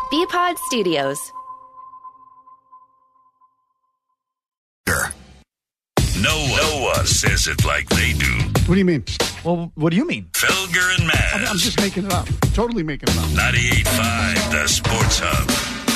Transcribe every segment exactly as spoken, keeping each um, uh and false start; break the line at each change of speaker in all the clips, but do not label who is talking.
B-Pod Studios.
No, no one says it like they do.
What do you mean?
Well, what do you mean?
Felger and Maz.
I'm, I'm just making it up. Totally making it up.
ninety-eight point five, the Sports Hub.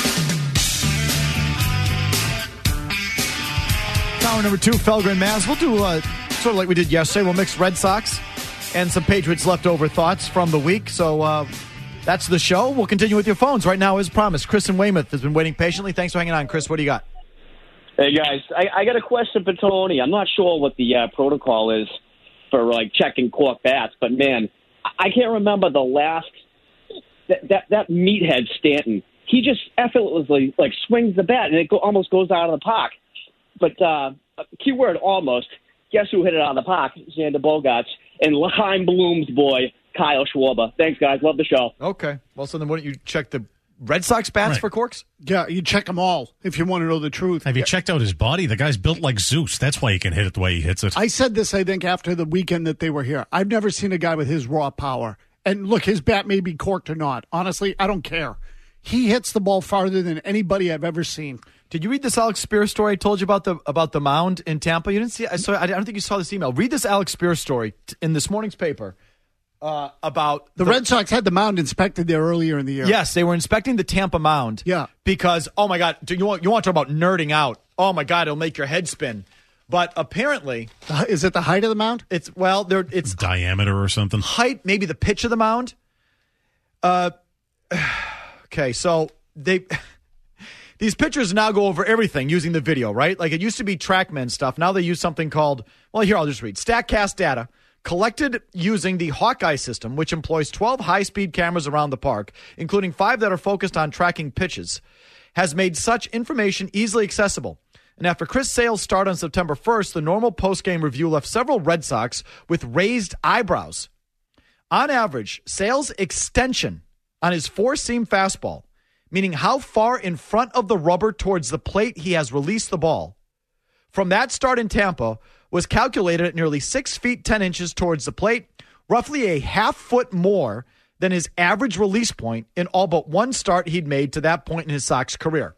Hour number two, Felger and Maz. We'll do uh, sort of like we did yesterday. We'll mix Red Sox and some Patriots leftover thoughts from the week. So uh, that's the show. We'll continue with your phones. Right now, as promised, Chris in Weymouth has been waiting patiently. Thanks for hanging on, Chris. What do you got?
Hey, guys, I, I got a question for Tony. I'm not sure what the uh, protocol is for, like, checking cork bats, but, man, I can't remember the last that, – that, that meathead Stanton. He just effortlessly, like, swings the bat, and it go, almost goes out of the park. But uh, keyword almost, guess who hit it out of the park? Xander Bogaerts and L'chaim Bloom's boy, Kyle Schwarber. Thanks, guys. Love the show.
Okay. Well, so then why don't you check the Red Sox bats
Right.
for corks?
Yeah, you check them all if you want to know the truth.
Have you checked out his body? The guy's built like Zeus. That's why he can hit it the way he hits it.
I said this, I think, after the weekend that they were here. I've never seen a guy with his raw power. And look, his bat may be corked or not. Honestly, I don't care. He hits the ball farther than anybody I've ever seen.
Did you read this Alex Spear story I told you about the about the mound in Tampa? You didn't see it? I, saw, I don't think you saw this email. Read this Alex Spear story t- in this morning's paper uh, about
The,
the
Red Sox had the mound inspected there earlier in the year.
Yes, they were inspecting the Tampa mound.
Yeah.
Because, oh, my God, do you want, you want to talk about nerding out. Oh, my God, it'll make your head spin. But apparently,
Uh, Is it the height of the mound?
it's, well, there it's
Diameter or something.
height, maybe the pitch of the mound. Uh, okay, so they these pitchers now go over everything using the video, right? Like it used to be TrackMan stuff. Now they use something called, well, here, I'll just read. StatCast data collected using the Hawkeye system, which employs twelve high-speed cameras around the park, including five that are focused on tracking pitches, has made such information easily accessible. And after Chris Sale's start on September first, the normal post-game review left several Red Sox with raised eyebrows. On average, Sale's extension on his four-seam fastball, meaning how far in front of the rubber towards the plate he has released the ball, from that start in Tampa was calculated at nearly six feet ten inches towards the plate, roughly a half foot more than his average release point in all but one start he'd made to that point in his Sox career.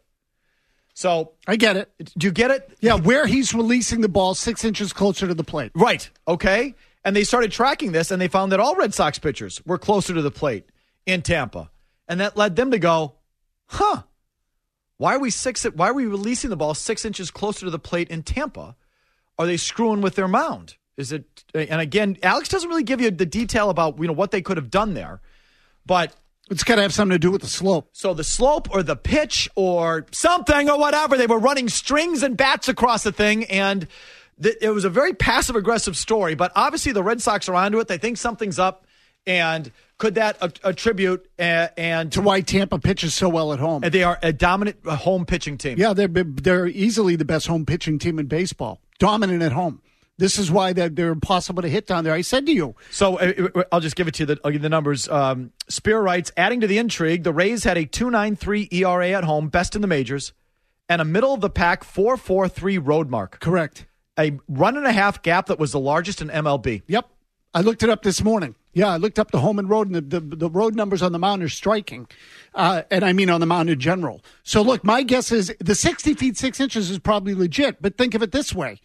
So,
I get it.
do you get it?
Yeah, where he's releasing the ball six inches closer to the plate.
Right. Okay. And they started tracking this, and they found that all Red Sox pitchers were closer to the plate in Tampa. And that led them to go, huh, why are we six? Why are we releasing the ball six inches closer to the plate in Tampa? Are they screwing with their mound? Is it? And again, Alex doesn't really give you the detail about, you know, what they could have done there. But
It's got to have something to do with the slope.
so the slope or the pitch or something or whatever, they were running strings and bats across the thing, and th- it was a very passive-aggressive story. But obviously the Red Sox are onto it. They think something's up, and could that a- attribute uh, and
To why Tampa pitches so well at home.
and they are a dominant uh, home pitching team.
Yeah, they're they're easily the best home pitching team in baseball. Dominant at home. This is why they're, they're impossible to hit down there. I said to you.
So uh, I'll just give it to you. The, I'll give you the numbers. Um, Spear writes, adding to the intrigue, the Rays had a two point nine three E R A at home, best in the majors, and a middle-of-the-pack four point four three road mark.
Correct.
A run-and-a-half gap that was the largest in M L B.
Yep. I looked it up this morning. Yeah, I looked up the home and road, and the, the, the road numbers on the mound are striking. Uh, and I mean on the mound in general. So, look, my guess is the sixty feet, six inches is probably legit. But think of it this way.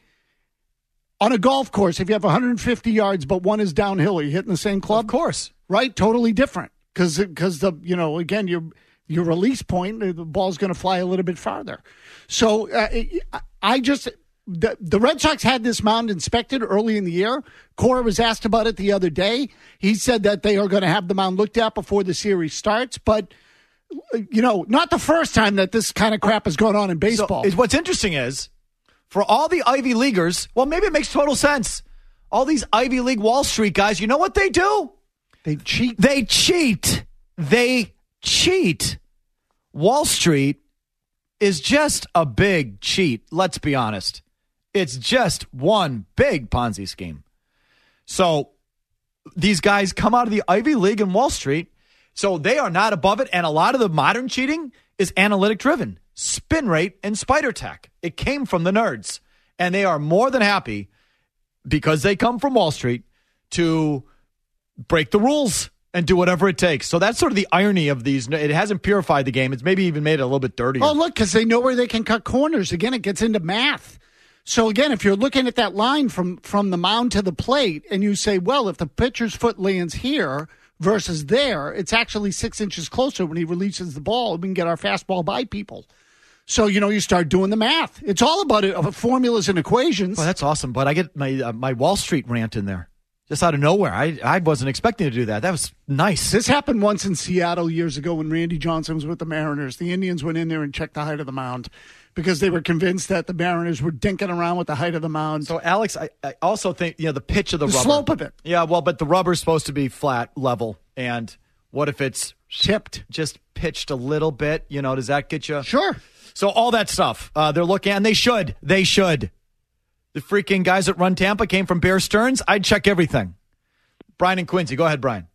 On a golf course, if you have one hundred fifty yards, but one is downhill, are you hitting the same club?
Of course.
Right? Totally different. Because, because the you know, again, your your release point, the ball's going to fly a little bit farther. So, uh, I just... The, the Red Sox had this mound inspected early in the year. Cora was asked about it the other day. He said that they are going to have the mound looked at before the series starts. But, you know, not the first time that this kind of crap has gone on in baseball.
So, is- what's interesting is, for all the Ivy Leaguers, well, maybe it makes total sense. All these Ivy League Wall Street guys, you know what they do?
They cheat.
They cheat. They cheat. Wall Street is just a big cheat. Let's be honest. It's just one big Ponzi scheme. So these guys come out of the Ivy League and Wall Street, so they are not above it. And a lot of the modern cheating is analytic driven. Spin rate and spider tack. It came from the nerds. And they are more than happy, because they come from Wall Street, to break the rules and do whatever it takes. So that's sort of the irony of these. It hasn't purified the game. It's maybe even made it a little bit dirtier.
Oh, look, because they know where they can cut corners. Again, it gets into math. So, again, if you're looking at that line from, from the mound to the plate and you say, well, if the pitcher's foot lands here versus there, it's actually six inches closer when he releases the ball. We can get our fastball by people. So, you know, you start doing the math. It's all about it, of formulas and equations.
Well, that's awesome. But I get my uh, my Wall Street rant in there. Just out of nowhere. I, I wasn't expecting to do that. That was nice.
This happened once in Seattle years ago when Randy Johnson was with the Mariners. The Indians went in there and checked the height of the mound because they were convinced that the Mariners were dinking around with the height of the mound.
So, Alex, I, I also think, you know, the pitch of the,
the
rubber.
slope of it.
Yeah, well, but the rubber's supposed to be flat, level. And what if it's
tipped?
Just pitched a little bit? You know, does that get you?
Sure.
So all that stuff, uh, they're looking at, and they should. They should. The freaking guys that run Tampa came from Bear Stearns. I'd check everything. Brian and Quincy. Go ahead, Brian.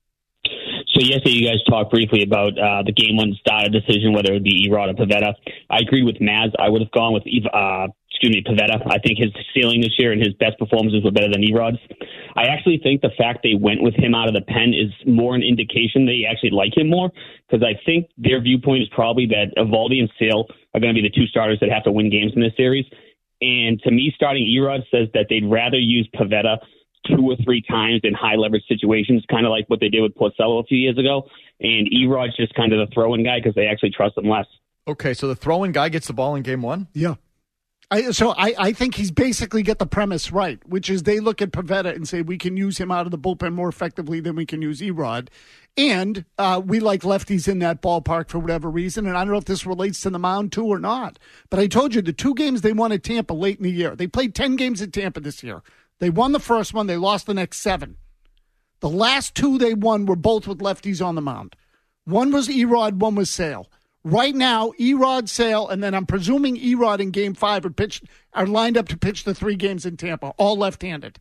So yesterday you guys talked briefly about uh, the game one starter decision, whether it would be Erod or Pivetta. I agree with Maz. I would have gone with uh, excuse me, Pivetta. I think his ceiling this year and his best performances were better than Erod's. I actually think the fact they went with him out of the pen is more an indication they actually like him more, because I think their viewpoint is probably that Eovaldi and Sale are going to be the two starters that have to win games in this series. And to me, starting Erod says that they'd rather use Pivetta two or three times in high leverage situations, kind of like what they did with Porcello a few years ago. And Erod's just kind of the throw-in guy because they actually trust him less.
Okay, so the throw-in guy gets the ball in game one?
Yeah. I, so I, I think he's basically got the premise right, which is they look at Pivetta and say we can use him out of the bullpen more effectively than we can use Erod. And uh, we like lefties in that ballpark for whatever reason. And I don't know if this relates to the mound too or not. But I told you the two games they won at Tampa late in the year. They played ten games at Tampa this year. They won the first one. They lost the next seven. The last two they won were both with lefties on the mound. One was Erod, one was Sale. Right now, Erod, Sale, and then I'm presuming Erod in Game Five are pitched are lined up to pitch the three games in Tampa, all left-handed.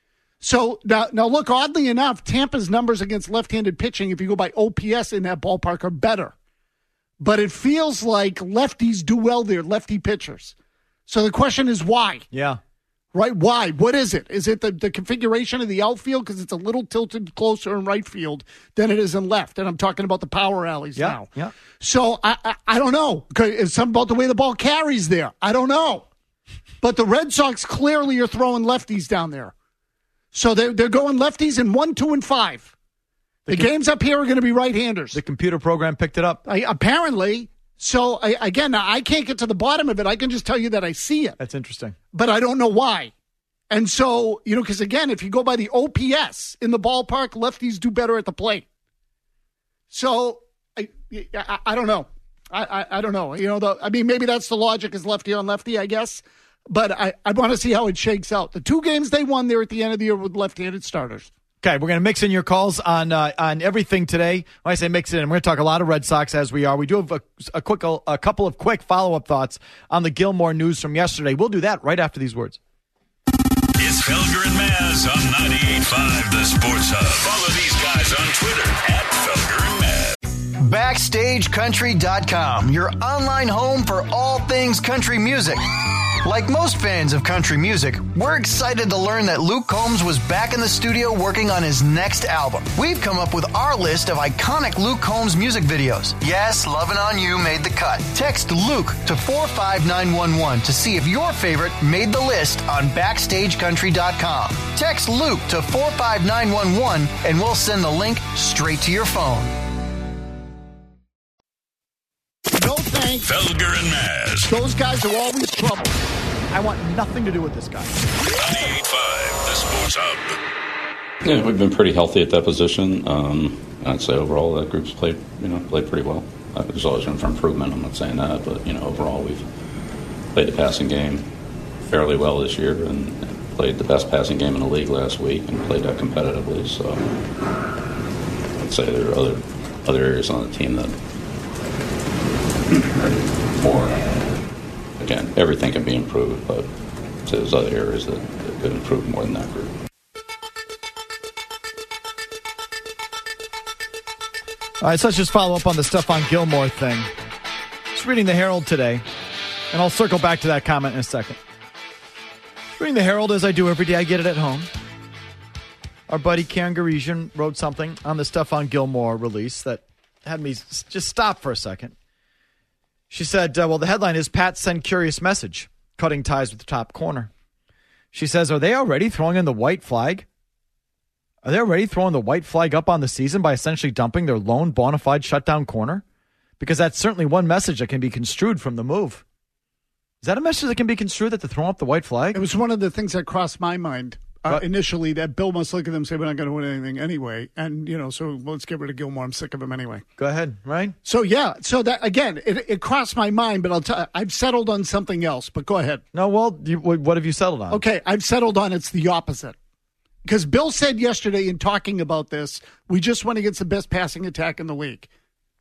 So now, now look, oddly enough, Tampa's numbers against left-handed pitching, if you go by O P S in that ballpark, are better. But it feels like lefties do well there, lefty pitchers. So the question is why?
Yeah.
Right? Why? What is it? Is it the, the configuration of the outfield? Because it's a little tilted closer in right field than it is in left. And I'm talking about the power alleys
yeah,
now.
Yeah.
So I, I I don't know. It's something about the way the ball carries there. I don't know. But the Red Sox clearly are throwing lefties down there. So they're, they're going lefties in one, two, and five. The, the com- games up here are going to be right-handers.
The computer program picked it up.
I, apparently. So, I, again, I can't get to the bottom of it. I can just tell you that I see it.
That's interesting.
But I don't know why. And so, you know, because, again, if you go by the O P S in the ballpark, lefties do better at the plate. So, I I, I don't know. I, I, I don't know. You know, the, I mean, maybe that's the logic is lefty on lefty, I guess. But I, I want to see how it shakes out. The two games they won there at the end of the year with left-handed starters.
Okay, we're going to mix in your calls on uh, on everything today. When I say mix it in, we're going to talk a lot of Red Sox as we are. We do have a, a quick a couple of quick follow-up thoughts on the Gilmore news from yesterday. We'll do that right after these words.
It's Felger and Maz on ninety-eight point five The Sports Hub. Follow these guys on Twitter at Felger and Maz.
Backstage Country dot com, your online home for all things country music. Like most fans of country music, we're excited to learn that Luke Combs was back in the studio working on his next album. We've come up with our list of iconic Luke Combs music videos. Yes, Lovin' On You made the cut. Text Luke to four five nine one one to see if your favorite made the list on Backstage Country dot com. Text Luke to four five nine one one and we'll send the link straight to your phone.
No thanks.
Felger and Maz.
Those guys are always trouble.
I want nothing to do with this guy.
ninety-eight point five The Sports Hub.
Yeah, we've been pretty healthy at that position. Um, I'd say overall that group's played, you know, played pretty well. Uh, there's always room for improvement. I'm not saying that, but you know, overall we've played the passing game fairly well this year and played the best passing game in the league last week and played that competitively. So I'd say there are other other areas on the team that are more. Again, everything can be improved, but there's other areas that, that could improve more than that group.
All right, so let's just follow up on the Stephon Gilmore thing. Just reading the Herald today, and I'll circle back to that comment in a second. Reading the Herald as I do every day. I get it at home. Our buddy Karen Garesian wrote something on the Stephon Gilmore release that had me s- just stop for a second. She said, uh, well, the headline is Pat send curious message, cutting ties with the top corner. She says, are they already throwing in the white flag? Are they already throwing the white flag up on the season by essentially dumping their lone bona fide shutdown corner? Because that's certainly one message that can be construed from the move. Is that a message that can be construed that they're throwing up the white flag?
It was one of the things that crossed my mind uh, initially, that Bill must look at them and say, we're not going to win anything anyway. And, you know, so let's get rid of Gilmore. I'm sick of him anyway.
Go ahead, Ryan.
So, yeah. So, that again, it, it crossed my mind, but I'll tell you, I've settled on something else. But go ahead.
No, well, you, what have you settled on?
Okay, I've settled on it's the opposite. Because Bill said yesterday in talking about this, we just went against the best passing attack in the league.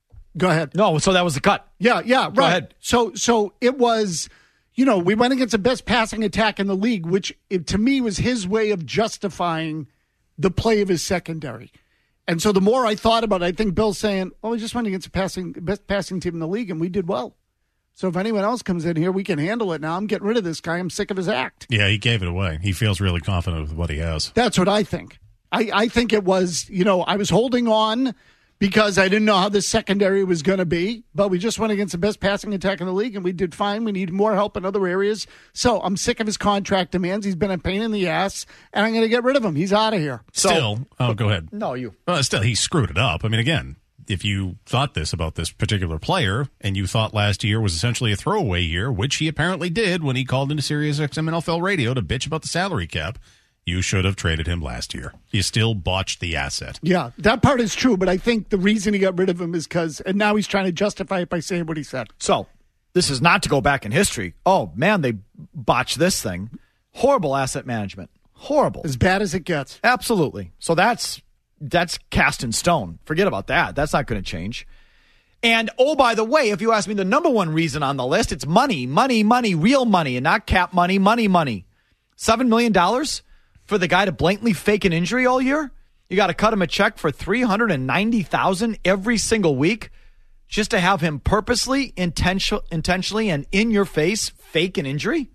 Go ahead.
No, so that was the cut.
Yeah, yeah, right.
Go ahead.
So, so it was, you know, we went against the best passing attack in the league, which it, to me was his way of justifying the play of his secondary. And so the more I thought about it, I think Bill's saying, well, we just went against the passing, best passing team in the league, and we did well. So if anyone else comes in here, we can handle it now. I'm getting rid of this guy. I'm sick of his act.
Yeah, he gave it away. He feels really confident with what he has.
That's what I think. I, I think it was, you know, I was holding on because I didn't know how the secondary was going to be, but we just went against the best passing attack in the league, and we did fine. We need more help in other areas. So I'm sick of his contract demands. He's been a pain in the ass, and I'm going to get rid of him. He's out of here.
So, still, oh, go ahead.
No, you.
Well, still, he screwed it up. I mean, again, if you thought this about this particular player, and you thought last year was essentially a throwaway year, which he apparently did when he called into Sirius X M N F L radio to bitch about the salary cap, you should have traded him last year. You still botched the asset.
Yeah, that part is true, but I think the reason he got rid of him is because, and now he's trying to justify it by saying what he said.
So, this is not to go back in history. Oh, man, they botched this thing. Horrible asset management. Horrible.
As bad as it gets.
Absolutely. So that's that's cast in stone. Forget about that. That's not going to change. And, oh, by the way, if you ask me the number one reason on the list, it's money, money, money, real money, and not cap money, money, money. seven million dollars for the guy to blatantly fake an injury all year? You got to cut him a check for three hundred ninety thousand dollars every single week just to have him purposely, intention- intentionally, and in your face fake an injury?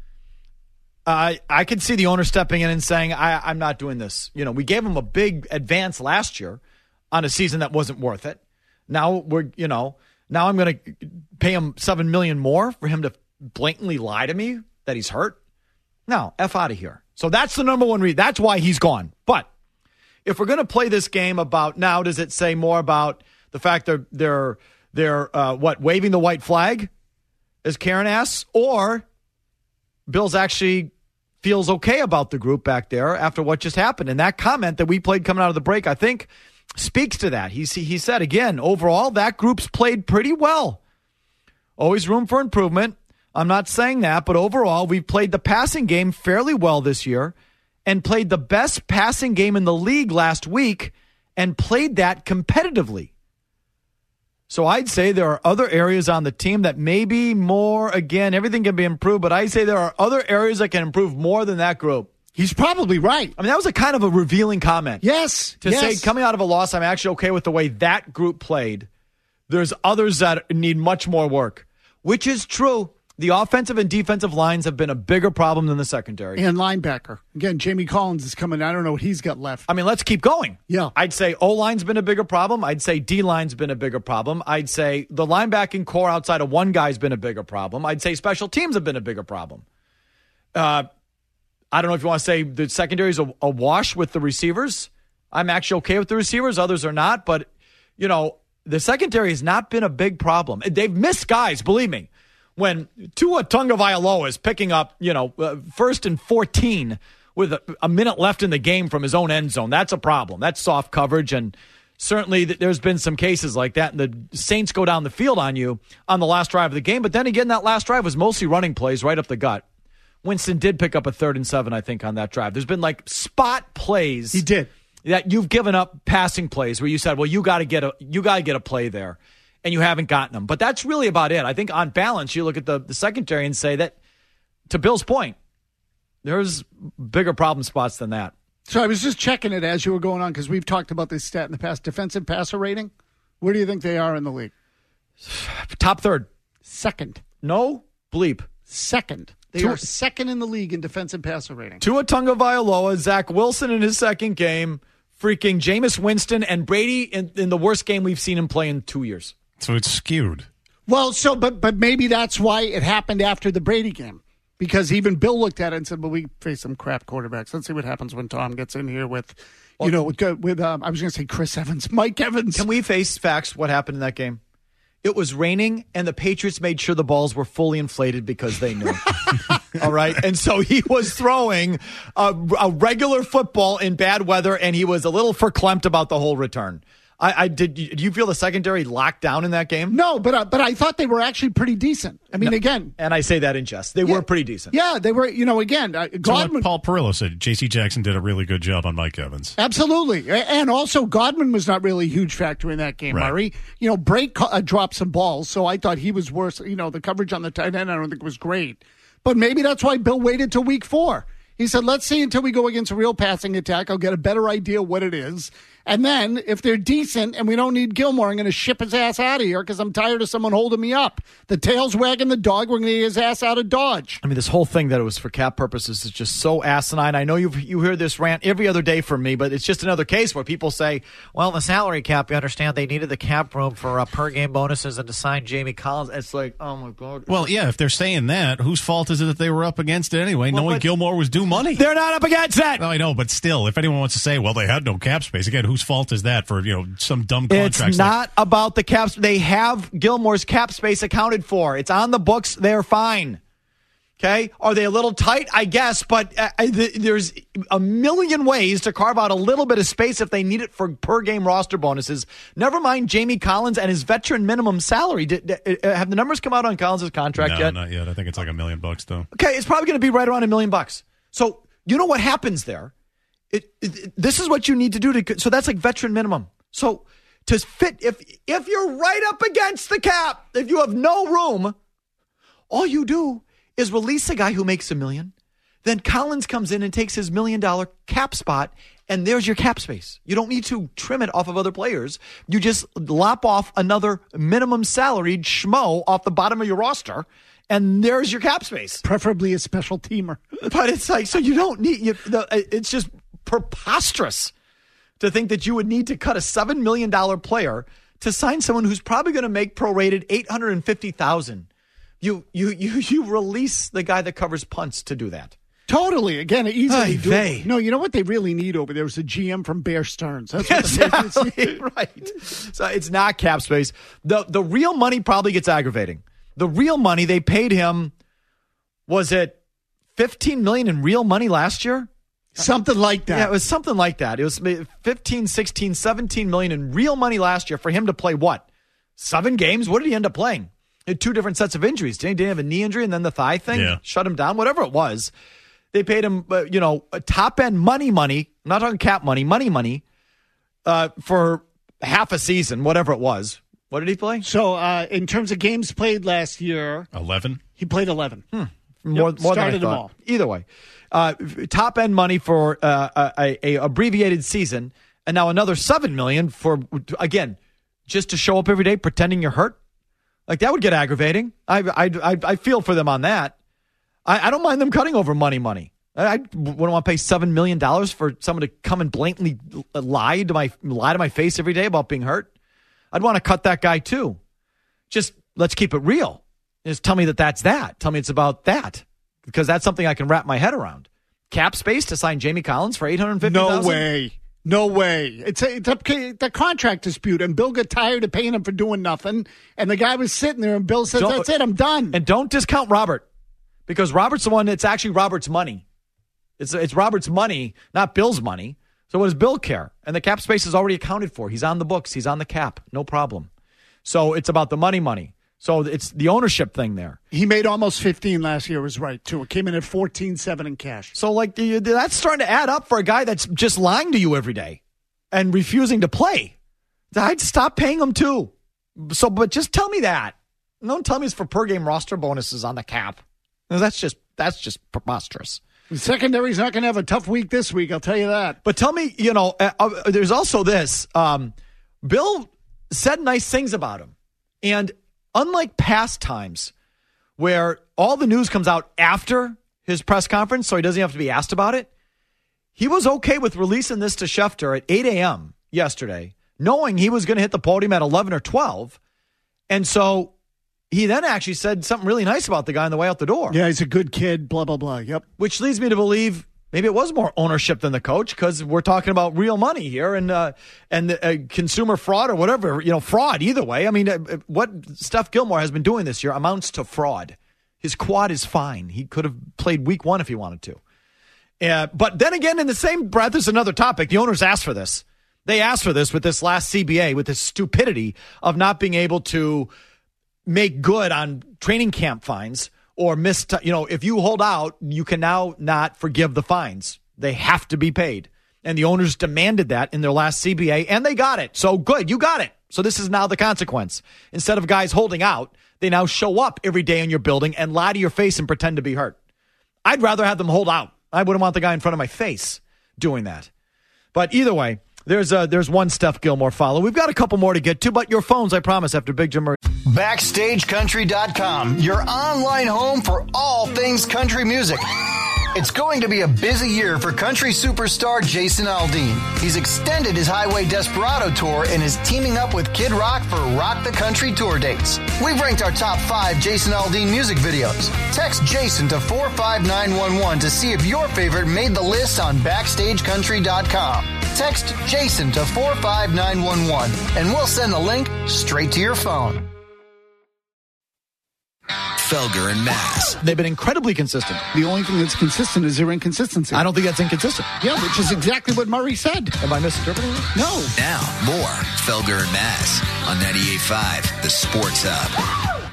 Uh, I could see the owner stepping in and saying, I, I'm not doing this. You know, we gave him a big advance last year on a season that wasn't worth it. Now we're, you know, now I'm going to pay him seven million dollars more for him to blatantly lie to me that he's hurt. No, F out of here. So that's the number one reason. That's why he's gone. But if we're going to play this game about now, does it say more about the fact they're they're they're uh, what waving the white flag, as Karen asks, or Bill's actually feels okay about the group back there after what just happened? And that comment that we played coming out of the break, I think, speaks to that. He he said again, overall that group's played pretty well. Always room for improvement. I'm not saying that, but overall, we've played the passing game fairly well this year and played the best passing game in the league last week and played that competitively. So I'd say there are other areas on the team that maybe more, again, everything can be improved, but I'd say there are other areas that can improve more than that group.
He's probably right.
I mean, that was a kind of a revealing comment.
Yes.
To
yes.
say, coming out of a loss, I'm actually okay with the way that group played. There's others that need much more work, which is true. The offensive and defensive lines have been a bigger problem than the secondary.
And linebacker. Again, Jamie Collins is coming. I don't know what he's got left.
I mean, let's keep going.
Yeah.
I'd say O-line's been a bigger problem. I'd say D-line's been a bigger problem. I'd say the linebacking core outside of one guy's been a bigger problem. I'd say special teams have been a bigger problem. Uh, I don't know if you want to say the secondary's a, a wash with the receivers. I'm actually okay with the receivers. Others are not. But, you know, the secondary has not been a big problem. They've missed guys, believe me. When Tua Tagovailoa is picking up, you know, uh, first and fourteen with a, a minute left in the game from his own end zone, that's a problem. That's soft coverage, and certainly th- there's been some cases like that, and the Saints go down the field on you on the last drive of the game. But then again, that last drive was mostly running plays right up the gut. Winston did pick up a third and seven, I think, on that drive. There's been like spot plays.
He did.
That you've given up passing plays where you said, well, you got to get a you got to get a play there. And you haven't gotten them. But that's really about it. I think on balance, you look at the, the secondary and say that, to Bill's point, there's bigger problem spots than that.
So I was just checking it as you were going on because we've talked about this stat in the past. Defensive passer rating, where do you think they are in the league?
Top third.
Second.
No bleep.
Second. They
Tua-
are second in the league in defensive passer rating.
Tua Tagovailoa, Zach Wilson in his second game, freaking Jameis Winston, and Brady in, in the worst game we've seen him play in two years.
So it's skewed.
Well, so but but maybe that's why it happened after the Brady game. Because even Bill looked at it and said, well, we face some crap quarterbacks. Let's see what happens when Tom gets in here with, you know, with, with um, I was going to say Chris Evans, Mike Evans.
Can we face facts what happened in that game? It was raining, and the Patriots made sure the balls were fully inflated because they knew. All right? And so he was throwing a, a regular football in bad weather, and he was a little verklempt about the whole return. I, I did. Do you feel the secondary locked down in that game?
No, but uh, but I thought they were actually pretty decent. I mean,
No,
again,
and I say that in jest. They
yeah,
were pretty decent.
Yeah, they were. You know, again, uh,
So
Godwin.
like Paul Perillo said, J C Jackson did a really good job on Mike Evans.
Absolutely. A- And also, Godwin was not really a huge factor in that game,
Right.
Murray. You know, Brake co- uh, dropped some balls, so I thought he was worse. You know, the coverage on the tight end, I don't think was great. But maybe that's why Bill waited till week four. He said, let's see until we go against a real passing attack. I'll get a better idea what it is. And then if they're decent and we don't need Gilmore, I'm going to ship his ass out of here because I'm tired of someone holding me up. The tail's wagging the dog. We're going to get his ass out of Dodge.
I mean, this whole thing that it was for cap purposes is just so asinine. I know you you hear this rant every other day from me, but it's just another case where people say, well, the salary cap, you understand, they needed the cap room for uh, per-game bonuses and to sign Jamie Collins. It's like, oh, my God.
Well, yeah, if they're saying that, whose fault is it that they were up against it anyway,
Well,
knowing
but-
Gilmore was due money?
They're not up against that.
No, I know, but still, if anyone wants to say, well, they had no cap space, again, whose fault is that for, you know, some dumb contracts?
It's not about the cap. They have Gilmore's cap space accounted for. It's on the books. They're fine. Okay? Are they a little tight? I guess, but uh, th- there's a million ways to carve out a little bit of space if they need it for per-game roster bonuses. Never mind Jamie Collins and his veteran minimum salary. Did, did, uh, have the numbers come out on Collins' contract
no,
yet?
not yet. I think it's like a million bucks, though.
Okay, it's probably going to be right around a million bucks. So you know what happens there? It, it, this is what you need to do to. So that's like veteran minimum. So to fit, if if you're right up against the cap, if you have no room, all you do is release a guy who makes a million. Then Collins comes in and takes his million dollar cap spot, and there's your cap space. You don't need to trim it off of other players. You just lop off another minimum salaried schmo off the bottom of your roster, and there's your cap space.
Preferably a special teamer.
But it's like, so you don't need, you, the, it's just preposterous to think that you would need to cut a seven million dollars player to sign someone who's probably going to make prorated eight hundred fifty thousand dollars. You, you, you, you release the guy that covers punts to do that.
Totally. Again, easily
Ay,
do
vey.
No, you know what they really need over there is a G M from Bear Stearns. That's what the Patriots
Exactly,
need.
right. So it's not cap space. The, the real money probably gets aggravating. The real money they paid him, was it fifteen million dollars in real money last year?
Something like that.
Yeah, it was something like that. It was fifteen, sixteen, seventeen million in real money last year for him to play what? Seven games? What did he end up playing? He had two different sets of injuries. Didn't he have a knee injury and then the thigh thing?
Yeah.
Shut him down, whatever it was. They paid him, uh, you know, top end money, money. I'm not talking cap money, money, money uh, for half a season, whatever it was. What did he play?
So, uh, in terms of games played last year,
eleven?
he played eleven.
Hmm. More,
Yep,
more than I
started them
thought.
all.
Either way, uh, top end money for uh, a, a abbreviated season, and now another seven million for again just to show up every day pretending you're hurt. Like that would get aggravating. I I I, I feel for them on that. I, I don't mind them cutting over money, money. I, I wouldn't want to pay seven million dollars for someone to come and blatantly lie to my lie to my face every day about being hurt. I'd want to cut that guy too. Just let's keep it real. Just tell me that that's that. Tell me it's about that, because that's something I can wrap my head around. Cap space to sign Jamie Collins for eight hundred fifty thousand dollars?
No way. No way. It's a, it's a the contract dispute, and Bill got tired of paying him for doing nothing, and the guy was sitting there, and Bill says,
Don't-
that's it, I'm done.
And don't discount Robert, because Robert's the one that's actually Robert's money. It's it's Robert's money, not Bill's money. So what does Bill care? And the cap space is already accounted for. He's on the books. He's on the cap. No problem. So it's about the money, money. So it's the ownership thing there.
He made almost fifteen last year, was right, too. It came in at fourteen seven in cash.
So like the- that's starting to add up for a guy that's just lying to you every day and refusing to play. I'd stop paying him too. So, but just tell me that. Don't tell me it's for per game roster bonuses on the cap. That's just that's just preposterous.
The secondary's not going to have a tough week this week, I'll tell you that.
But tell me, you know, uh, uh, there's also this. Um, Bill said nice things about him. And unlike past times where all the news comes out after his press conference, so he doesn't have to be asked about it. He was okay with releasing this to Schefter at eight a.m. yesterday, knowing he was going to hit the podium at eleven or twelve. And so he then actually said something really nice about the guy on the way out the door.
Yeah, he's a good kid, blah, blah, blah. Yep.
Which leads me to believe maybe it was more ownership than the coach, because we're talking about real money here and uh, and uh, consumer fraud or whatever, you know, fraud either way. I mean, uh, what Steph Gilmore has been doing this year amounts to fraud. His quad is fine. He could have played week one if he wanted to. Uh, but then again, in the same breath, there's another topic. The owners asked for this. They asked for this with this last C B A, with this stupidity of not being able to make good on training camp fines or miss, t- you know, if you hold out, you can now not forgive the fines. They have to be paid. And the owners demanded that in their last C B A, and they got it. So good, you got it. So this is now the consequence. Instead of guys holding out, they now show up every day in your building and lie to your face and pretend to be hurt. I'd rather have them hold out. I wouldn't want the guy in front of my face doing that. But either way, there's a, there's one Steph Gilmore follow. We've got a couple more to get to, but your phones, I promise, after Big Jim Murray.
Backstage Country dot com, your online home for all things country music. It's going to be a busy year for country superstar Jason Aldean. He's extended his Highway Desperado tour and is teaming up with Kid Rock for Rock the Country tour dates. We've ranked our top five Jason Aldean music videos. Text Jason to four five nine one one to see if your favorite made the list on Backstage Country dot com. Text Jason to four five nine one one and we'll send the link straight to your phone.
Felger and Mass.
They've been incredibly consistent.
The only thing that's consistent is their inconsistency.
I don't think that's inconsistent.
Yeah, which is exactly what Murray said.
Am I misinterpreting it?
No.
Now, more Felger and Mass on ninety-eight point five, The Sports Hub.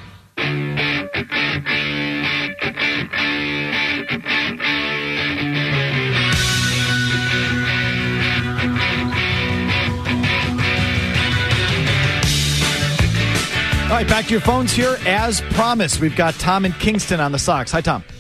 All right, back to your phones here. As promised, we've got Tom in Kingston on the Sox. Hi, Tom.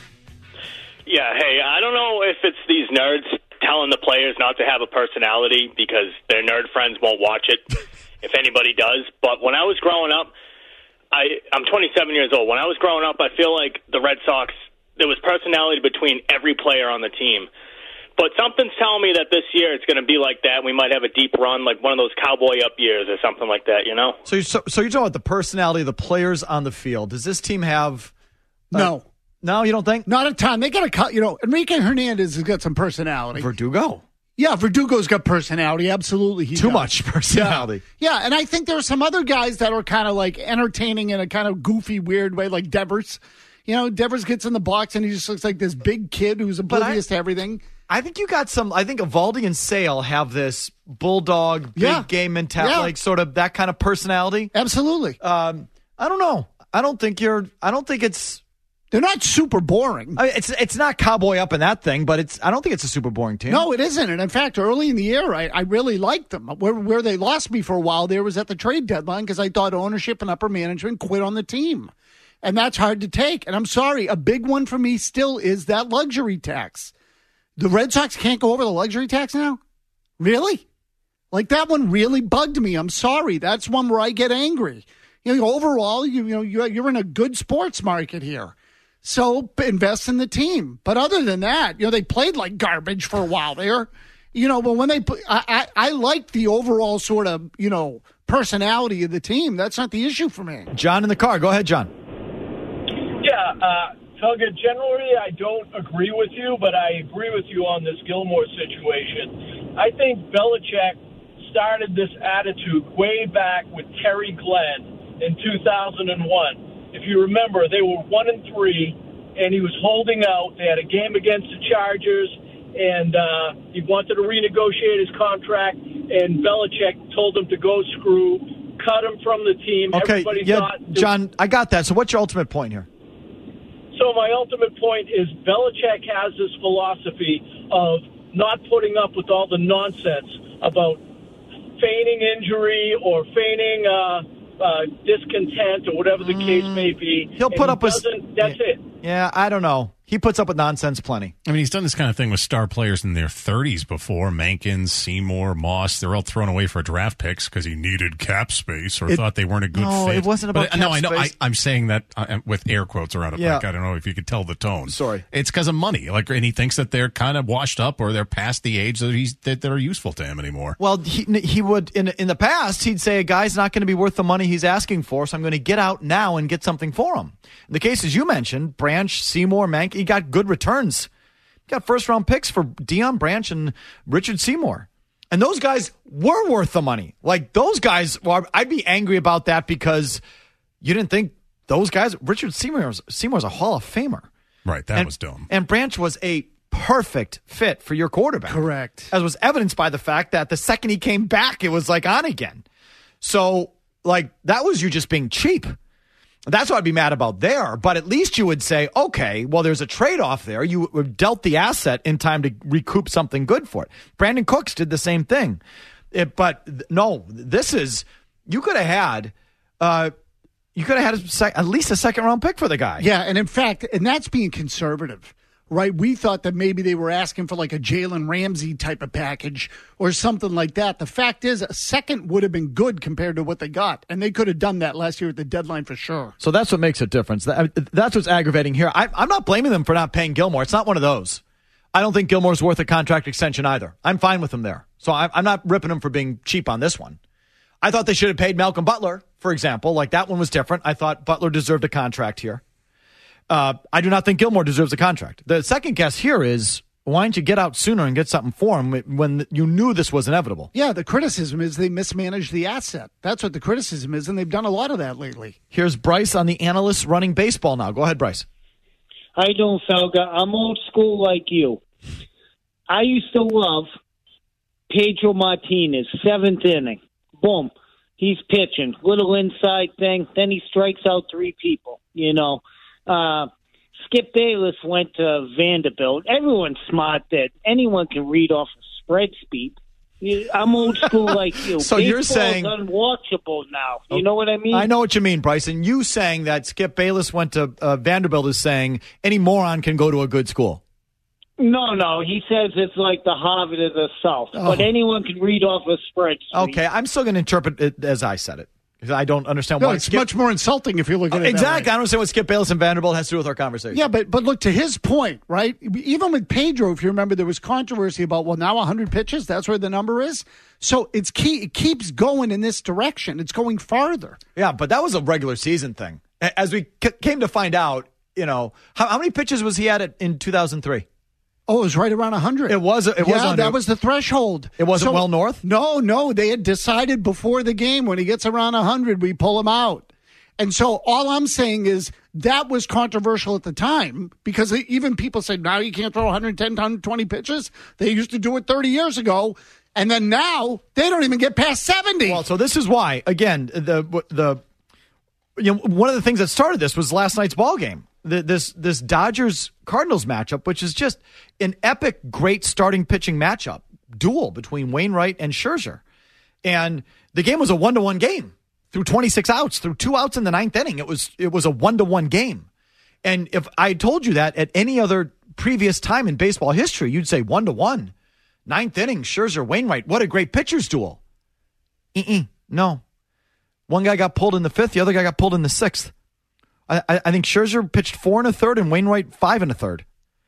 Yeah, hey, I don't know if it's these nerds telling the players not to have a personality because their nerd friends won't watch it, if anybody does. But when I was growing up, I, I'm twenty-seven years old. When I was growing up, I feel like the Red Sox, there was personality between every player on the team. But something's telling me that this year it's going to be like that. We might have a deep run, like one of those cowboy up years or something like that, you know?
So you're, so, so you're talking about the personality of the players on the field. Does this team have... Uh,
no.
No, you don't think?
Not a ton. They got a cut. You know, Enrique Hernandez has got some personality.
Verdugo.
Yeah, Verdugo's got personality. Absolutely. He
Too
does.
much personality.
Yeah. yeah, and I think there are some other guys that are kind of like entertaining in a kind of goofy, weird way, like Devers. You know, Devers gets in the box and he just looks like this big kid who's oblivious I, to everything.
I think you got some. I think Evaldi and Sale have this bulldog, big yeah. game mentality, yeah. like sort of that kind of personality.
Absolutely.
Um, I don't know. I don't think you're. I don't think it's.
They're not super boring.
I mean, it's it's not cowboy up in that thing, but it's. I don't think it's a super boring team.
No, it isn't. And in fact, early in the year, I, I really liked them. Where where they lost me for a while there was at the trade deadline because I thought ownership and upper management quit on the team. And that's hard to take. And I'm sorry, a big one for me still is that luxury tax. The Red Sox can't go over the luxury tax now? Really? Like, that one really bugged me. I'm sorry. That's one where I get angry. You know, overall, you, you know, you're in a good sports market here. So invest in the team. But other than that, you know, they played like garbage for a while there. You know, but when they put, I, I, I like the overall sort of, you know, personality of the team. That's not the issue for me.
John in the car. Go ahead, John.
Yeah, uh, Felga, generally I don't agree with you, but I agree with you on this Gilmore situation. I think Belichick started this attitude way back with Terry Glenn in two thousand one. If you remember, they were one and three, and he was holding out. They had a game against the Chargers, and uh, he wanted to renegotiate his contract, and Belichick told him to go screw, cut him from the team.
Okay,
Everybody
yeah,
thought
John, I got that. So what's your ultimate point here?
So my ultimate point is Belichick has this philosophy of not putting up with all the nonsense about feigning injury or feigning uh, uh, discontent or whatever the case may be.
He'll put
and
up
he
with...
That's
yeah,
it.
Yeah, I don't know. He puts up with nonsense plenty.
I mean, he's done this kind of thing with star players in their thirties before. Mankins, Seymour, Moss, they're all thrown away for draft picks because he needed cap space or
It-
thought they weren't a good
no,
fit.
it wasn't about
But, No,
cap
I know. I,
space.
I'm saying that uh, with air quotes around it.
Yeah.
Like, I don't know if you could tell the tone.
Sorry.
It's because of money. Like, and he thinks that they're kind of washed up or they're past the age that he's that they're useful to him anymore.
Well, he he would in in the past he'd say a guy's not going to be worth the money he's asking for, so I'm going to get out now and get something for him. In the cases you mentioned, Branch, Seymour, Mank, he got good returns. He got first round picks for Deion Branch and Richard Seymour, and those guys were worth the money. Like those guys, well, I'd be angry about that because you didn't think those guys. Richard Seymour Seymour's a Hall of Famer,
Right, that
and,
was dumb.
and Branch was a perfect fit for your quarterback.
Correct.
As was evidenced by the fact that the second he came back, it was like on again. So, like, that was you just being cheap. That's what I'd be mad about there. But at least you would say, okay, well, there's a trade-off there. You were dealt the asset in time to recoup something good for it. Brandon Cooks did the same thing. It, but th- no, this is, you could have had, uh, you could have had a sec- at least a second-round pick for the guy.
Yeah, and in fact, and that's being conservative, right? We thought that maybe they were asking for like a Jalen Ramsey type of package or something like that. The fact is, a second would have been good compared to what they got, and they could have done that last year at the deadline for sure.
So that's what makes a difference. That, that's what's aggravating here. I, I'm not blaming them for not paying Gilmore. It's not one of those. I don't think Gilmore's worth a contract extension either. I'm fine with him there. So I'm, I'm not ripping him for being cheap on this one. I thought they should have paid Malcolm Butler, for example. Like that one was different. I thought Butler deserved a contract here. Uh, I do not think Gilmore deserves a contract. The second guess here is, why didn't you get out sooner and get something for him when you knew this was inevitable?
Yeah, the criticism is they mismanaged the asset. That's what the criticism is, and they've done a lot of that lately.
Here's Bryce on the analysts running baseball now. Go ahead, Bryce.
How you doing, Felga? I'm old school like you. I used to love Pedro Martinez, seventh inning. Boom. He's pitching. Little inside thing. Then he strikes out three people, you know. Uh, Skip Bayless went to Vanderbilt. Everyone's smart that anyone can read off a spread speed. I'm old school like you.
So
Baseball's
you're saying
unwatchable now. You know what I mean?
I know what you mean, Bryson. You saying that Skip Bayless went to uh, Vanderbilt is saying any moron can go to a good school.
No, no. He says it's like the Harvard of the South,
Oh.
but anyone can read off a spread sheet.
Okay, I'm still going to interpret it as I said it because I don't understand
No,
why.
it's
Skip,
much more insulting if you look at it that
exactly.
way.
I don't understand what Skip Bayless and Vanderbilt has to do with our conversation.
Yeah, but but look, to his point, right? Even with Pedro, if you remember, there was controversy about, well, now one hundred pitches, that's where the number is. So it's key. It keeps going in this direction. It's going farther.
Yeah, but that was a regular season thing. As we c- came to find out, you know, how, how many pitches was he at it in two thousand three?
Oh, it was right around one hundred.
It was. It was.
yeah,
under,
that was the threshold.
It wasn't
So-
well north?
No, no. They had decided before the game when he gets around one hundred, we pull him out. And so all I'm saying is that was controversial at the time because even people said, now you can't throw one hundred ten, one hundred twenty pitches. They used to do it thirty years ago. And then now they don't even get past seventy.
Well, so this is why, again, the the you know, one of the things that started this was last night's ball game. The, this this Dodgers Cardinals matchup, which is just an epic, great starting pitching matchup duel between Wainwright and Scherzer, and the game was a one to one game through twenty-six outs, through two outs in the ninth inning. It was it was a one to one game, and if I told you that at any other previous time in baseball history, you'd say one to one, ninth inning, Scherzer Wainwright. What a great pitchers duel. Uh-uh, no, one guy got pulled in the fifth, the other guy got pulled in the sixth. I, I think Scherzer pitched four and a third and Wainwright five and a third.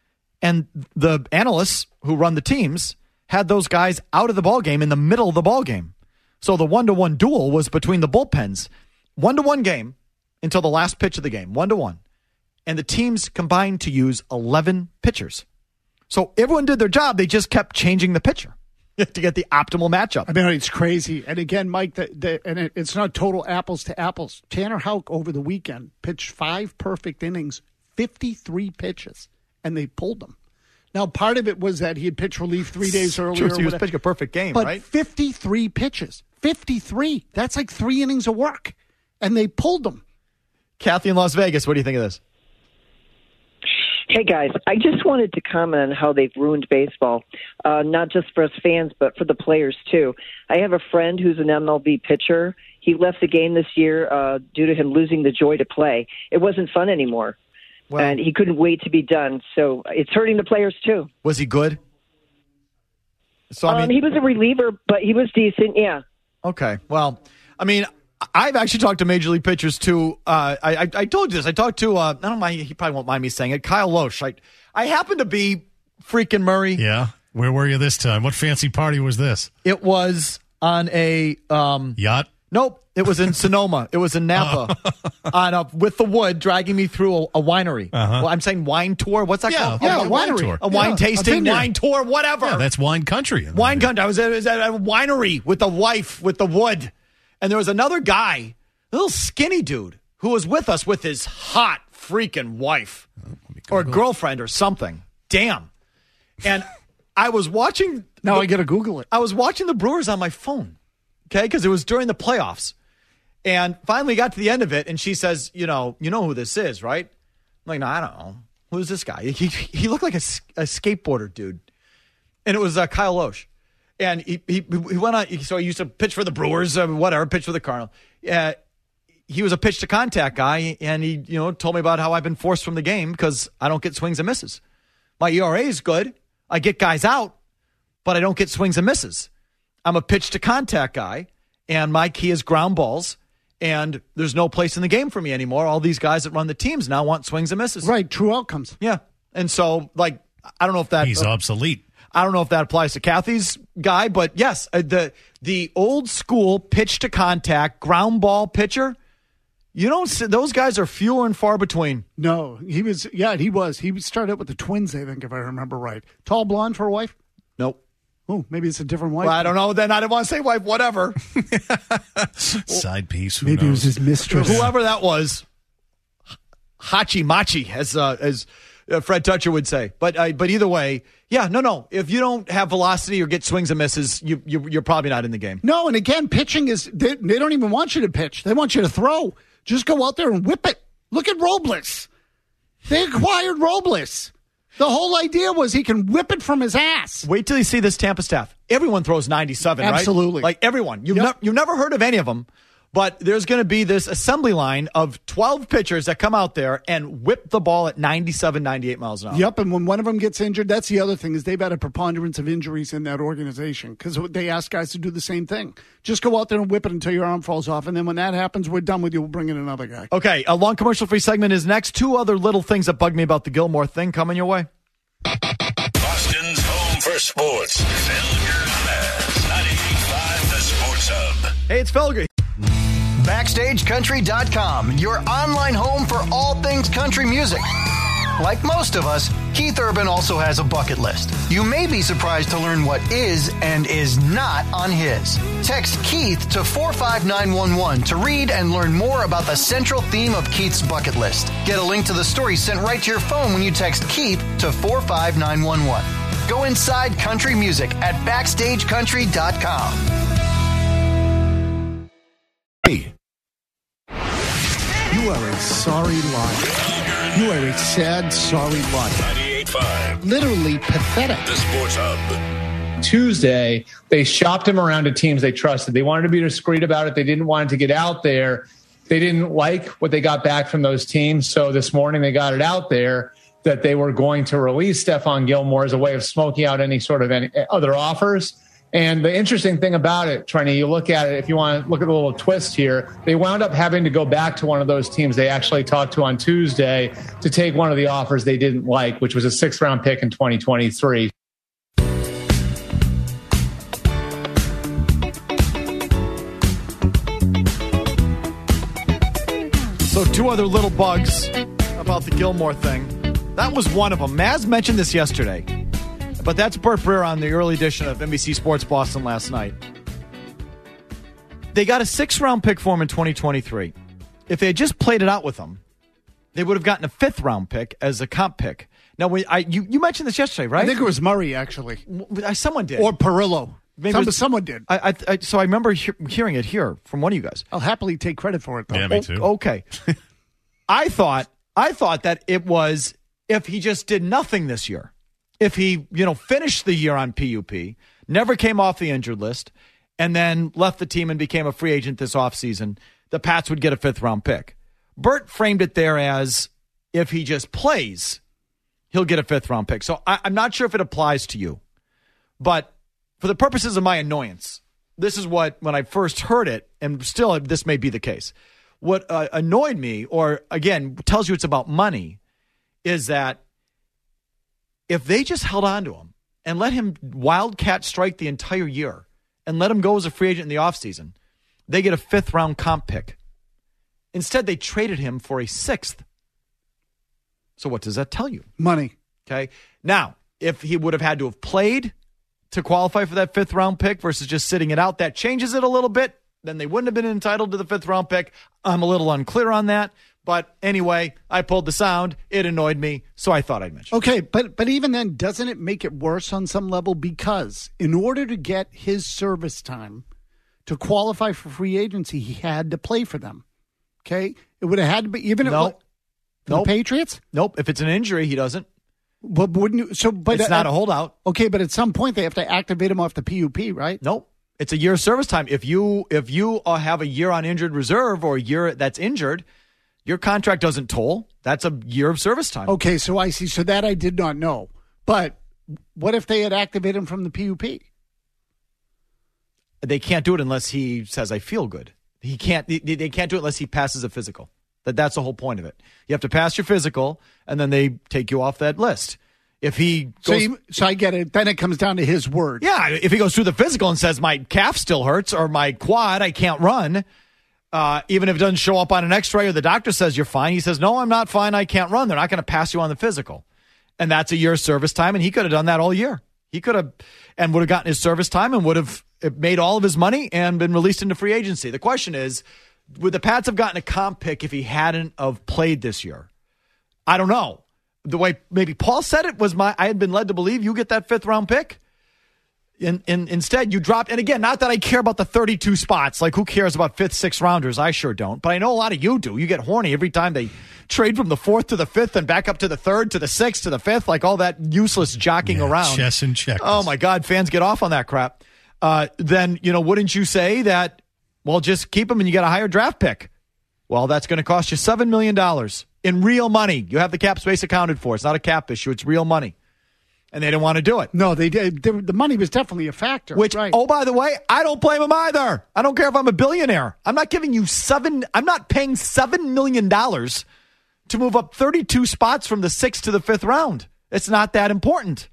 And the analysts who run the teams had those guys out of the ballgame in the middle of the ballgame. So the one-to-one duel was between the bullpens. One-to-one game until the last pitch of the game. One-to-one. And the teams combined to use eleven pitchers. So everyone did their job. They just kept changing the pitcher to get the optimal matchup.
I mean, it's crazy. And again, Mike, the, the, and it, it's not total apples to apples. Tanner Houck over the weekend pitched five perfect innings, fifty-three pitches, and they pulled him. Now, part of it was that he had pitched relief three days earlier.
He was pitching a perfect game,
but
right?
fifty-three pitches. fifty-three. That's like three innings of work. And they pulled him.
Kathy in Las Vegas, what do you think of this?
Hey, guys, I just wanted to comment on how they've ruined baseball, uh, not just for us fans, but for the players, too. I have a friend who's an M L B pitcher. He left the game this year uh, due to him losing the joy to play. It wasn't fun anymore. well, and he couldn't wait to be done. So it's hurting the players too.
Was he good? So I mean,
um, he was a reliever, but he was decent. Yeah.
Okay. Well, I mean, I've actually talked to major league pitchers too. Uh, I, I I told you this. I talked to uh, I don't mind. He probably won't mind me saying it. Kyle Loesch. I I happened to be freaking Murray.
Yeah. Where were you this time? What fancy party was this?
It was on a um,
yacht.
Nope. It was in Sonoma. It was in Napa on a, with the wood dragging me through a, a winery.
Uh-huh.
Well, I'm saying wine tour. What's that
yeah,
called?
Yeah,
a,
a winery.
tour.
A wine
yeah,
tasting,
a
wine tour, whatever.
Yeah, that's wine country.
Wine country. I was at, I was at a winery with the wife, with the wood. And there was another guy, a little skinny dude, who was with us with his hot freaking wife or girlfriend or something. Damn. And I was watching.
Now
the,
I got to Google it.
I was watching the Brewers on my phone, okay, because it was during the playoffs. And finally got to the end of it, and she says, you know, you know who this is, right? I'm like, no, I don't know. Who's this guy? He he looked like a, a skateboarder dude. And it was uh, Kyle Loesch. And he, he he went on, so he used to pitch for the Brewers, uh, whatever, pitch for the Cardinals. Uh, he was a pitch to contact guy, and he, you know, told me about how I've been forced from the game because I don't get swings and misses. My E R A is good. I get guys out, but I don't get swings and misses. I'm a pitch to contact guy, and my key is ground balls. And there's no place in the game for me anymore. All these guys that run the teams now want swings and misses.
Right, true outcomes.
Yeah. And so, like, I don't know if that...
He's uh, obsolete.
I don't know if that applies to Kathy's guy, but yes, uh, the the old school pitch to contact, ground ball pitcher, you don't see, those guys are fewer and far between.
No, he was, yeah, he was. He started out with the Twins, I think, if I remember right. Tall blonde for a wife?
Nope.
Oh, maybe it's a different wife.
Well, I don't know. Then I didn't want to say wife, whatever.
Side piece. Who
maybe
knows?
it was his mistress.
Whoever that was. Hachi Machi, as uh, as uh, Fred Toucher would say. But uh, but either way, yeah, no, no. If you don't have velocity or get swings and misses, you, you, you're probably not in the game.
No, and again, pitching is, they, they don't even want you to pitch. They want you to throw. Just go out there and whip it. Look at Robles. They acquired Robles. The whole idea was he can whip it from his ass.
Wait till you see this Tampa staff. Everyone throws ninety-seven, right?
Absolutely.
Like everyone. You've,
Yep.
ne- you've never heard of any of them, but there's going to be this assembly line of twelve pitchers that come out there and whip the ball at ninety-seven, ninety-eight miles an hour.
Yep, and when one of them gets injured, that's the other thing, is they've had a preponderance of injuries in that organization because they ask guys to do the same thing. Just go out there and whip it until your arm falls off, and then when that happens, we're done with you. We'll bring in another guy.
Okay, a long commercial-free segment is next. Two other little things that bug me about the Gilmore thing coming your way.
Boston's home for sports. Felger and Maz, ninety-eight point five The Sports Hub.
Hey, it's Felger.
Backstage Country dot com, your online home for all things country music. Like most of us, Keith Urban also has a bucket list. You may be surprised to learn what is and is not on his. Text Keith to four five nine one one to read and learn more about the central theme of Keith's bucket list. Get a link to the story sent right to your phone when you text Keith to four five nine one one. Go inside country music at backstage country dot com.
You are a sorry liar. You are a sad, sorry liar.
ninety-eight point five
Literally pathetic.
The Sports Hub.
Tuesday, they shopped him around to teams they trusted. They wanted to be discreet about it. They didn't want it to get out there. They didn't like what they got back from those teams. So this morning they got it out there that they were going to release Stephon Gilmore as a way of smoking out any sort of any other offers. And the interesting thing about it, Trenny, you look at it, if you want to look at the little twist here, they wound up having to go back to one of those teams they actually talked to on Tuesday to take one of the offers they didn't like, which was a sixth round pick in twenty twenty-three.
So two other little bugs about the Gilmore thing. That was one of them. Maz mentioned this yesterday. But that's Burt Breer on the early edition of N B C Sports Boston last night. They got a sixth-round pick for him in twenty twenty-three. If they had just played it out with him, they would have gotten a fifth-round pick as a comp pick. Now, we, I, you, you mentioned this yesterday, right?
I think it was Murray, actually.
I, someone did.
Or Perillo.
Maybe
Some,
it was-
someone did.
I, I, I, so I remember he- hearing it here from one of you guys.
I'll happily take credit for it, though.
Yeah, me too.
O- okay. I thought I thought that it was if he just did nothing this year. If he, you know, finished the year on P U P, never came off the injured list, and then left the team and became a free agent this offseason, the Pats would get a fifth-round pick. Burt framed it there as if he just plays, he'll get a fifth round pick. So I, I'm not sure if it applies to you, but for the purposes of my annoyance, this is what, when I first heard it, and still this may be the case, what uh, annoyed me, or again, tells you it's about money, is that if they just held on to him and let him wildcat strike the entire year and let him go as a free agent in the offseason, they get a fifth round comp pick. Instead, they traded him for a sixth. So what does that tell you?
Money.
Okay. Now, if he would have had to have played to qualify for that fifth round pick versus just sitting it out, that changes it a little bit. Then they wouldn't have been entitled to the fifth round pick. I'm a little unclear on that. But anyway, I pulled the sound. It annoyed me, so I thought I'd mention it.
Okay, but but even then, doesn't it make it worse on some level? Because in order to get his service time to qualify for free agency, he had to play for them. Okay? It would have had to be, even
nope.
if nope. the Patriots?
Nope. If it's an injury, he doesn't.
But wouldn't you, so, but
it's not
at,
a holdout.
Okay, but at some point, they have to activate him off the P U P, right?
Nope. It's a year of service time. If you if you have a year on injured reserve or a year that's injured, your contract doesn't toll. That's a year of service time.
Okay, so I see. So that I did not know. But what if they had activated him from the P U P?
They can't do it unless he says, I feel good. He can't. They, they can't do it unless he passes a physical. That That's the whole point of it. You have to pass your physical, and then they take you off that list. If he goes,
so, he, so I get it. Then it comes down to his word.
Yeah, if he goes through the physical and says, my calf still hurts or my quad, I can't run, uh, even if it doesn't show up on an x-ray or the doctor says you're fine, he says, no, I'm not fine, I can't run. They're not going to pass you on the physical. And that's a year's service time, and he could have done that all year. He could have and would have gotten his service time and would have made all of his money and been released into free agency. The question is, would the Pats have gotten a comp pick if he hadn't have played this year? I don't know. The way maybe Paul said it was my, I had been led to believe you get that fifth round pick. In, in, instead, you dropped, and again, not that I care about the thirty-two spots. Like, who cares about fifth, sixth rounders? I sure don't. But I know a lot of you do. You get horny every time they trade from the fourth to the fifth and back up to the third to the sixth to the fifth, like all that useless jockeying
yeah,
around.
Chess and checkers.
Oh, my God, fans get off on that crap. Uh, then, you know, wouldn't you say that, well, just keep him and you get a higher draft pick? Well, that's going to cost you seven million dollars in real money. You have the cap space accounted for. It's not a cap issue. It's real money. And they didn't want to do it.
No, they did. The money was definitely a factor.
Which,
right.
oh, by the way, I don't blame them either. I don't care if I'm a billionaire. I'm not giving you seven. I'm not paying seven million dollars to move up thirty-two spots from the sixth to the fifth round. It's not that important.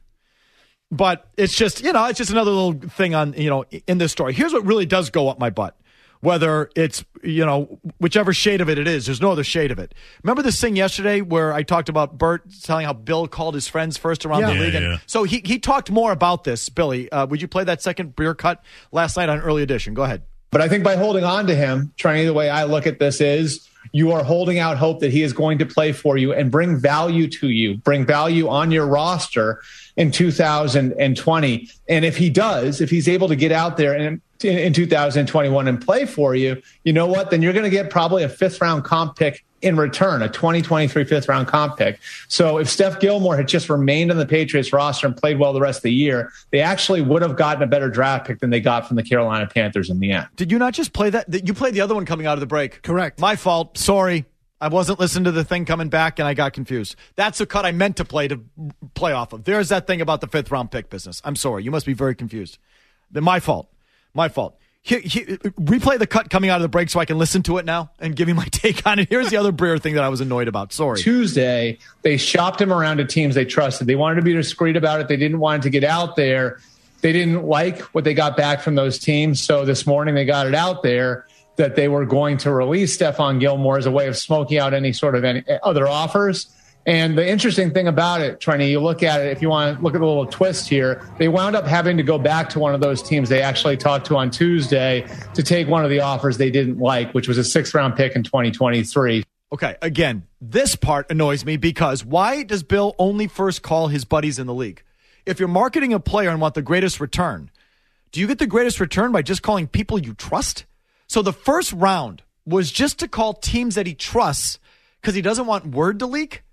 But it's just, you know, it's just another little thing on, you know, in this story. Here's what really does go up my butt. Whether it's, you know, whichever shade of it it is, there's no other shade of it. Remember this thing yesterday where I talked about Bert telling how Bill called his friends first around
yeah.
the league?
Yeah,
and
yeah.
So he, he talked more about this, Billy. Uh, would you play that second beer cut last night on Early Edition? Go ahead.
But I think by holding on to him, trying the way I look at this is you are holding out hope that he is going to play for you and bring value to you, bring value on your roster in two thousand twenty. And if he does, if he's able to get out there and in, in two thousand twenty-one and play for you, you know what? Then you're going to get probably a fifth round comp pick in return, a twenty twenty-three fifth round comp pick. So if Steph Gilmore had just remained on the Patriots roster and played well the rest of the year, they actually would have gotten a better draft pick than they got from the Carolina Panthers in the end.
Did you not just play that? You played the other one coming out of the break.
Correct.
My fault. Sorry. I wasn't listening to the thing coming back and I got confused. That's the cut I meant to play to play off of. There's that thing about the fifth round pick business. I'm sorry. You must be very confused. Then my fault. My fault. Here, here, replay the cut coming out of the break so I can listen to it now and give you my take on it. Here's the other Breer thing that I was annoyed about. Sorry.
Tuesday, they shopped him around to teams they trusted. They wanted to be discreet about it. They didn't want it to get out there. They didn't like what they got back from those teams. So this morning they got it out there that they were going to release Stephon Gilmore as a way of smoking out any sort of any other offers. And the interesting thing about it, Trenny, you look at it, if you want to look at the little twist here, they wound up having to go back to one of those teams they actually talked to on Tuesday to take one of the offers they didn't like, which was a sixth round pick in twenty twenty-three.
Okay, again, this part annoys me because why does Bill only first call his buddies in the league? If you're marketing a player and want the greatest return, do you get the greatest return by just calling people you trust? So the first round was just to call teams that he trusts because he doesn't want word to leak?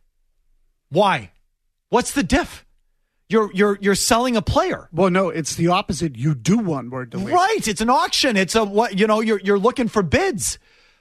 Why? What's the diff? You're you're you're selling a player.
Well, no, it's the opposite. You do want word to leak.
Right. It's an auction. It's a what you know, you're you're looking for bids.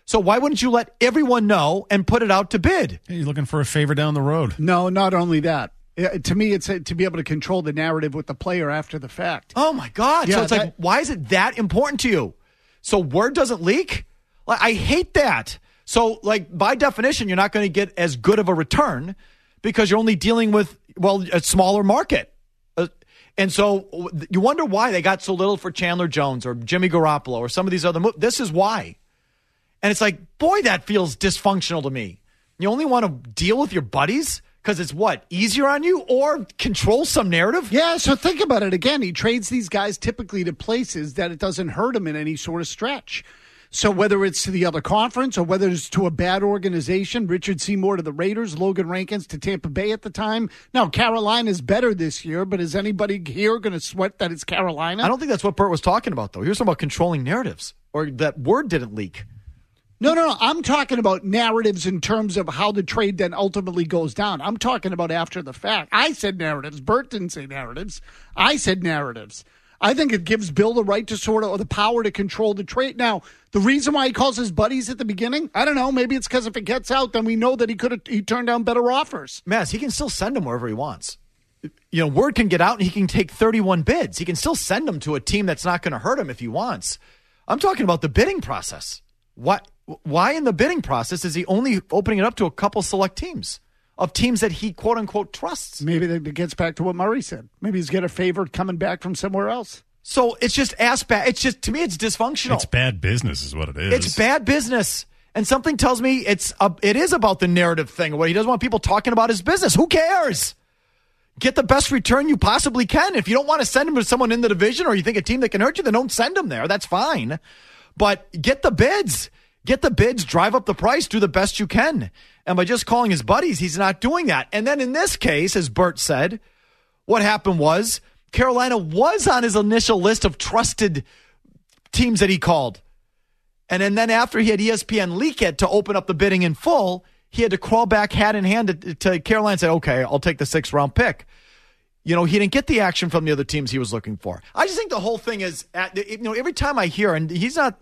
So why wouldn't you let everyone know and put it out to bid?
Hey, you're looking for a favor down the road.
No, not only that. Uh, to me, it's uh, to be able to control the narrative with the player after the fact.
Oh, my God.
Yeah,
so it's
that,
like, why is it that important to you? So word doesn't leak? Like, I hate that. So, like, by definition, you're not going to get as good of a return because you're only dealing with, well, a smaller market. Uh, and so you wonder why they got so little for Chandler Jones or Jimmy Garoppolo or some of these other moves. This is why. And it's like, boy, that feels dysfunctional to me. You only want to deal with your buddies because it's what? Easier on you or control some narrative?
Yeah, so think about it again. He trades these guys typically to places that it doesn't hurt him in any sort of stretch. So whether it's to the other conference or whether it's to a bad organization, Richard Seymour to the Raiders, Logan Rankins to Tampa Bay at the time. Now, Carolina's better this year, but is anybody here going to sweat that it's Carolina?
I don't think that's what Bert was talking about, though. He was talking about controlling narratives or that word didn't leak.
No, no, no. I'm talking about narratives in terms of how the trade then ultimately goes down. I'm talking about after the fact. I said narratives. Bert didn't say narratives. I said narratives. I think it gives Bill the right to sort of, or the power to control the trade. Now, the reason why he calls his buddies at the beginning, I don't know. Maybe it's because if it gets out, then we know that he could have he turned down better offers.
Maz, he can still send them wherever he wants. You know, word can get out and he can take thirty-one bids. He can still send them to a team that's not going to hurt him if he wants. I'm talking about the bidding process. What? Why in the bidding process is he only opening it up to a couple select teams of teams that he quote unquote trusts?
Maybe that gets back to what Murray said. Maybe he's got a favor coming back from somewhere else.
So it's just ass bad. It's just, to me, it's dysfunctional.
It's bad business is what it is.
It's bad business. And something tells me it's a, it is about the narrative thing where he doesn't want people talking about his business. Who cares? Get the best return you possibly can. If you don't want to send him to someone in the division or you think a team that can hurt you, then don't send him there. That's fine. But get the bids. Get the bids, drive up the price, do the best you can. And by just calling his buddies, he's not doing that. And then in this case, as Bert said, what happened was Carolina was on his initial list of trusted teams that he called. And then, then after he had E S P N leak it to open up the bidding in full, he had to crawl back hat in hand to, to Carolina and say, okay, I'll take the sixth round pick. You know, he didn't get the action from the other teams he was looking for. I just think the whole thing is, you know, every time I hear, and he's not,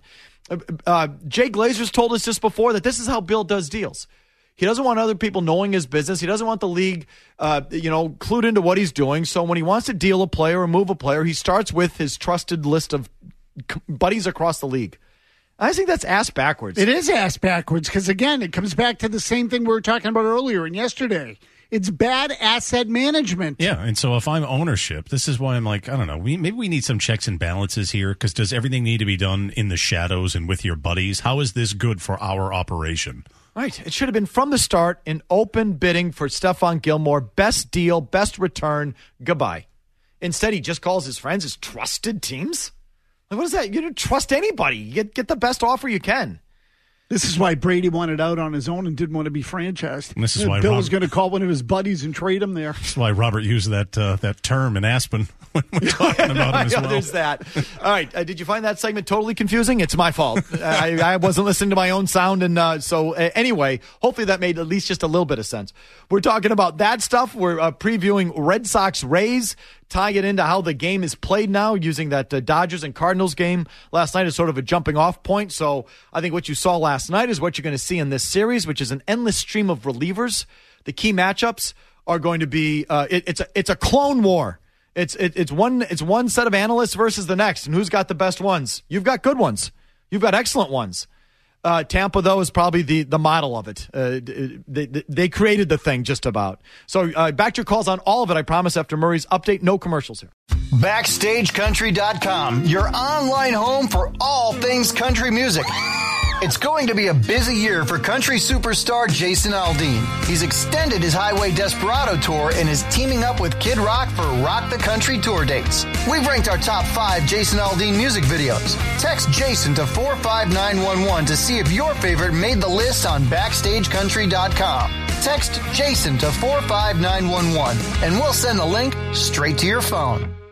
uh, Jay Glazer's told us this before, that this is how Bill does deals. He doesn't want other people knowing his business. He doesn't want the league, uh, you know, clued into what he's doing. So when he wants to deal a player or move a player, he starts with his trusted list of buddies across the league. I think that's ass backwards.
It is ass backwards because, again, it comes back to the same thing we were talking about earlier and yesterday. It's bad asset management.
Yeah, and so if I'm ownership, this is why I'm like, I don't know, we, maybe we need some checks and balances here because does everything need to be done in the shadows and with your buddies? How is this good for our operation?
Right. It should have been from the start an open bidding for Stephon Gilmore. Best deal, best return, goodbye. Instead, he just calls his friends his trusted teams. Like, what is that? You don't trust anybody. You get, get the best offer you can.
This is why Brady wanted out on his own and didn't want to be franchised.
And this is why
Bill
Robert,
was going to call one of his buddies and trade him there.
This is why Robert used that uh, that term in Aspen when we're talking about him as well.
There's that. All right. Uh, did you find that segment totally confusing? It's my fault. I, I wasn't listening to my own sound. And uh, so uh, anyway, hopefully that made at least just a little bit of sense. We're talking about that stuff. We're uh, previewing Red Sox Rays, tying it into how the game is played now, using that uh, Dodgers and Cardinals game last night as sort of a jumping off point. So I think what you saw last night is what you're going to see in this series, which is an endless stream of relievers. The key matchups are going to be uh, it, it's a it's a clone war. It's it, it's one it's one set of analysts versus the next, and who's got the best ones? You've got good ones. You've got excellent ones. Uh, Tampa, though, is probably the, the model of it. Uh, they, they created the thing just about. So uh, back to your calls on all of it, I promise, after Murray's update. No commercials here.
Backstage Country dot com, your online home for all things country music. It's going to be a busy year for country superstar Jason Aldean. He's extended his Highway Desperado tour and is teaming up with Kid Rock for Rock the Country tour dates. We've ranked our top five Jason Aldean music videos. Text Jason to four five nine one one to see if your favorite made the list on Backstage Country dot com. Text Jason to four five nine one one and we'll send the link straight to your phone.